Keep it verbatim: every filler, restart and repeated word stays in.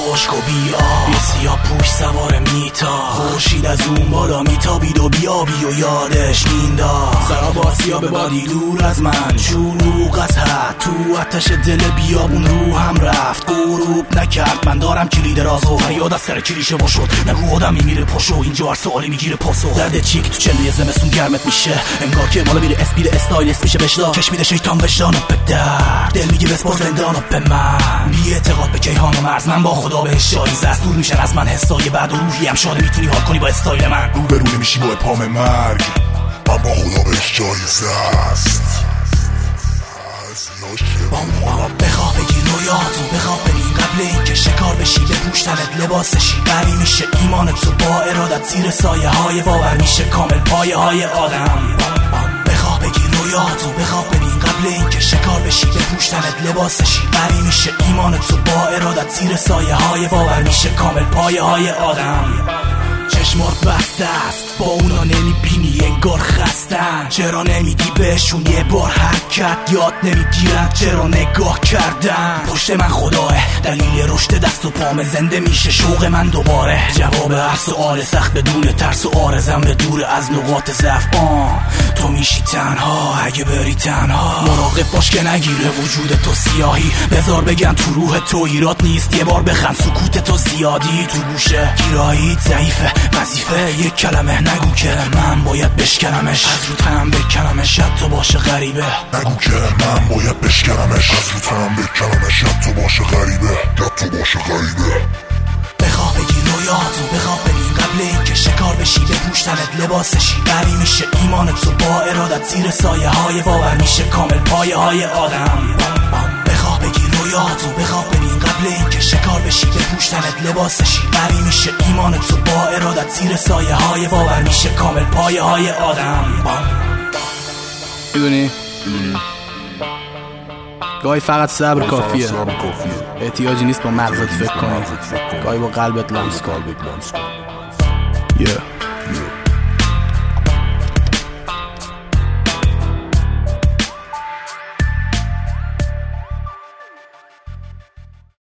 خشک و بیا یه سیاه پوش سوار میتا خورشید از اون بالا میتابید و بیابی و یادش مینداز سرابا سیاه بادی دور از من شروق از حد تو آتش دل بیابون رو هم رفت غروب نکرد من دارم کلید رازو فریاد از سر کلیشه با شد نگو آدم میمیره پاشو اینجا هر سوالی میگیره پاسو درد چیک تو چله زمستون گرمت میشه انگار که بالا میره اسپید استایلست میشه بشلا کش میده شیطان وجدانو به درد دل میگه بسپار زندانو به من بی اعتقاد به کیهان و مرز من با خدا بهش شایزه است دور میشن از من حسای بعد و روحی هم شاده میتونی حال کنی با استایل من رو به رو نمیشی با پام مرگ من با خدا بهش جایزه است بخواه بگیر رویاتو بخواه ببین قبل این که شکار بشی به پوشتنت لباسشی قوی میشه ایمانت تو با ارادت زیر سایه های باور میشه کامل پایه های آدم بخواه بگیر رویاتو بخواه ببین قبل این که شکار بشی به پوشتنت لباسشی قوی میشه ایمانت تو با ارادت زیر سایه های باور میشه کامل پایه های آدم چشمات بسته است با اونا نمیبینی انگار خستن چرا نمیدی بهشون یه بار حرکت یاد نمیگیرن چرا نگاه کردن پشت من خداه دلیل رشد دست و پام زنده میشه شوق من دوباره جواب هر سؤال سخت بدون ترس و آرزم به دور از نقاط ضعف آن تو میشی تنها اگه بری تنها مراقب باش که نگیره وجود تو سیاهی بذار بگن تو روح تو ایراد نیست یه بار بخند سکوت تو زیادی تو گوشه گیرایی ضعیفه وظیفه یک کلمه نگو که من باید بشکنمش از رو تنم بکنمش شد تو باشه غریبه نگو که من باید بشکنمش از رو تنم بکنمش شد تو باشه غریبه شد تو باشه غریبه بخواه بگیر رویاتو بخواه ببین قبل این که شکار بشی به پوشتنت لباسشی قوی میشه ایمانت تو با ارادت زیر سایه های باور میشه کامل پایه های آدم بخواه بگیر رویاتو بخواه ببین قبل این که شکار بشی به پوشتنت لباسشی قوی میشه ایمانت تو با ارادت زیر سایه های باور میشه کامل پایه های آدم میدونی؟ گاهی فقط صبر کافیه احتیاجی نیست با مغزت فکر کنی گاهی با قلبت لمس کن yeah.